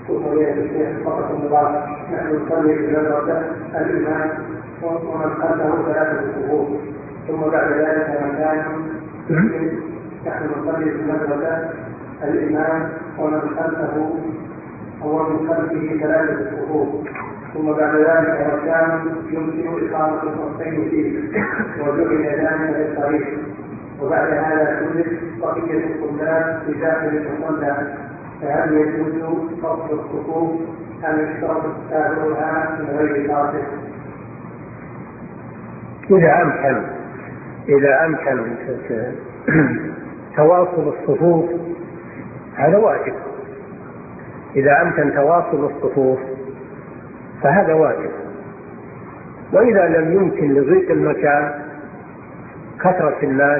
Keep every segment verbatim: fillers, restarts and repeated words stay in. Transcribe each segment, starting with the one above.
فقط المبارك نحن نصلي في المدرسة الإمام ومن خلفه ثلاثة صفوف، ثم بعد ذلك مكان يمكن نحن نصلي في المدرسة الإمام ومن خلفه أو من خلفه ثلاثة صفوف، ثم بعد ذلك مكان يمكن إقامة الصفين فيه وجعل ذلك للطريق، وبعد هذا توجد بقية الطلاب في داخل المصلى، فهل يجوز فصل الصفوف أم يشترط تابعها من غير فاصل؟ إذا أمكن إذا أمكن تواصل الصفوف هذا واجب. إذا أمكن تواصل الصفوف فهذا واجب. وإذا لم يمكن لضيق المكان كثرة الناس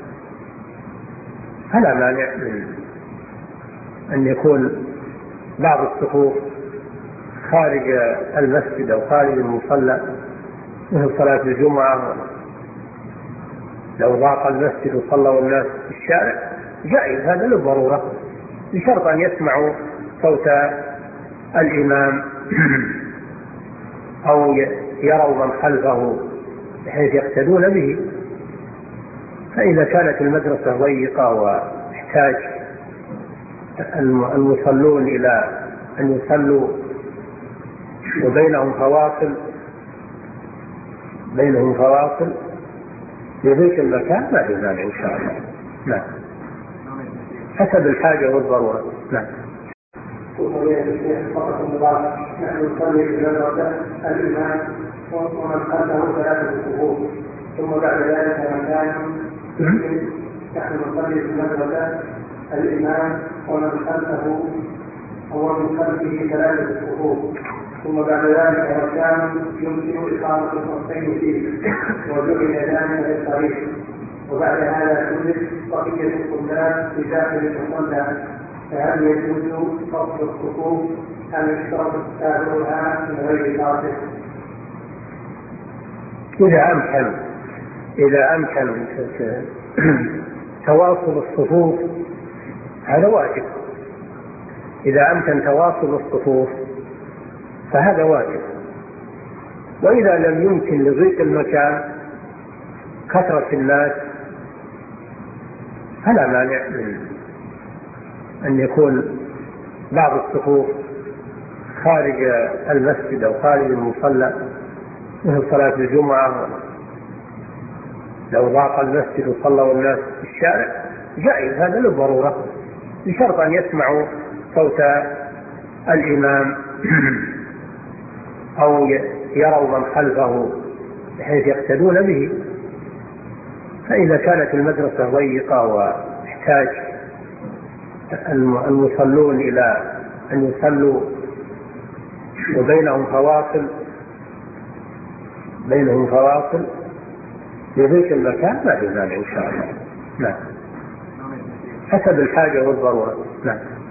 فلا مانع من أن يكون بعض الصفوف خارج المسجد أو خارج المصلى، مثل صلاة الجمعة لو ضاق المسجد وصلوا الناس في الشارع جائز هذا للضرورة، بشرط أن يسمعوا صوت الإمام أو يروا من خلفه بحيث يقتدون به. فإذا كانت المدرسة ضيقة واحتاج المصلون إلى أن يصلوا وبينهم فواصل بينهم فواصل لضيق المكان ما في مانع إن شاء الله. نعم، حسب الحاجة والضرورة. نعم. فقط المبارك نحن نصلي في المدرسة الإمام ومن خلفه ثلاثة صفوف، ثم بعد ذلك مكان يمكن نحن نصلي في المدرسة الإمام ومن خلفه أو من خلفه ثلاثة صفوف، ثم بعد ذلك مكان يمكن إقامة الصفين فيه وجعل ذلك للطريق، وبعد هذا توجد بقية الطلاب في داخل المصلى، فهل يجوز فصل الصفوف أم يشترط تابعها من غير فاصل؟ إذا أمكن إذا أمكن تواصل الصفوف هذا واجب. إذا أمكن تواصل الصفوف فهذا واجب. وإذا لم يمكن لضيق المكان كثرة الناس فلا مانع من أن يكون بعض الصفوف خارج المسجد أو خارج المصلى، مثل صلاة الجمعة لو ضاق المسجد وصلوا الناس في الشارع جائز هذا للضرورة، بشرط أن يسمعوا صوت الإمام أو يروا من خلفه بحيث يقتدون به. فإذا كانت المدرسة ضيقة واحتاج المصلون إلى أن يصلوا وبينهم فواصل بينهم فواصل لضيق المكان ما في مانع إن شاء الله. نعم، حسب الحاجة والضرورة. نعم.